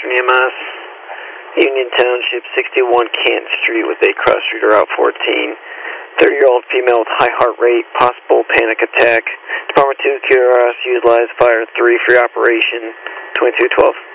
EMS, Union Township, 61 Canton Street with a cross street Route 14. 30-year-old female with high heart rate, possible panic attack. Department 2, QRS, utilize Fire 3 for your operation, 2212.